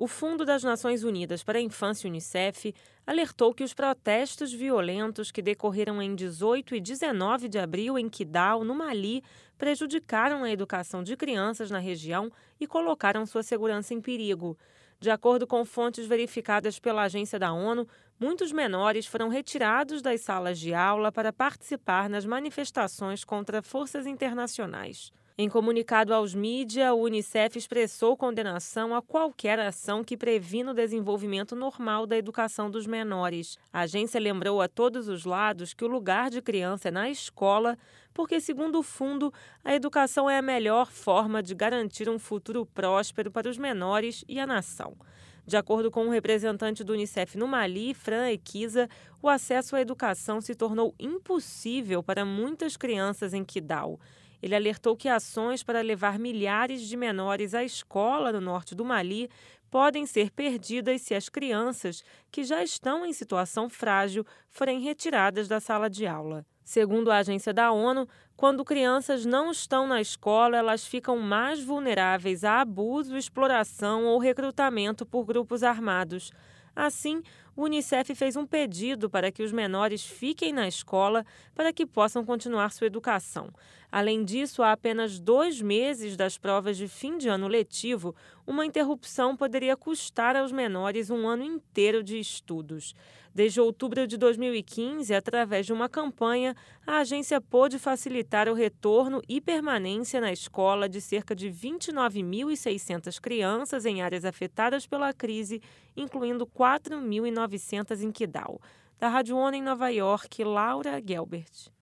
O Fundo das Nações Unidas para a Infância, Unicef, alertou que os protestos violentos que decorreram em 18 e 19 de abril em Kidal, no Mali, prejudicaram a educação de crianças na região e colocaram sua segurança em perigo. De acordo com fontes verificadas pela agência da ONU, muitos menores foram retirados das salas de aula para participar nas manifestações contra forças internacionais. Em comunicado aos mídias, o Unicef expressou condenação a qualquer ação que previna o desenvolvimento normal da educação dos menores. A agência lembrou a todos os lados que o lugar de criança é na escola, porque, segundo o fundo, a educação é a melhor forma de garantir um futuro próspero para os menores e a nação. De acordo com um representante do Unicef no Mali, Fran Equiza, o acesso à educação se tornou impossível para muitas crianças em Kidal. Ele alertou que ações para levar milhares de menores à escola no norte do Mali podem ser perdidas se as crianças, que já estão em situação frágil, forem retiradas da sala de aula. Segundo a agência da ONU, quando crianças não estão na escola, elas ficam mais vulneráveis a abuso, exploração ou recrutamento por grupos armados. Assim, o Unicef fez um pedido para que os menores fiquem na escola para que possam continuar sua educação. Além disso, há apenas 2 meses das provas de fim de ano letivo, uma interrupção poderia custar aos menores um ano inteiro de estudos. Desde outubro de 2015, através de uma campanha, a agência pôde facilitar o retorno e permanência na escola de cerca de 29.600 crianças em áreas afetadas pela crise, incluindo 4.900 em Kidal. Da Rádio ONU em Nova York, Laura Gelbert.